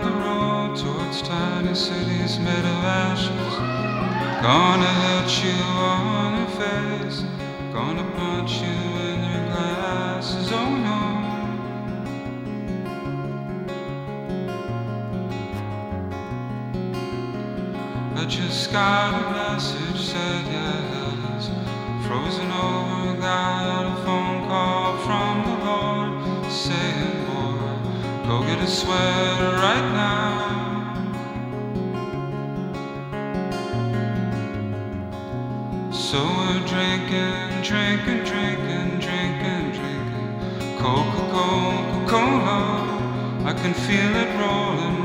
the road towards tiny cities made of ashes. Gonna hit you on your face, gonna punch you in your glasses, oh no. I just got a message, said yes, frozen over, got a phone call from the Lord, saying, boy, go get a sweater right now. So we're drinking, drinking, drinking, drinking, drinking Coca-Cola. I can feel it rolling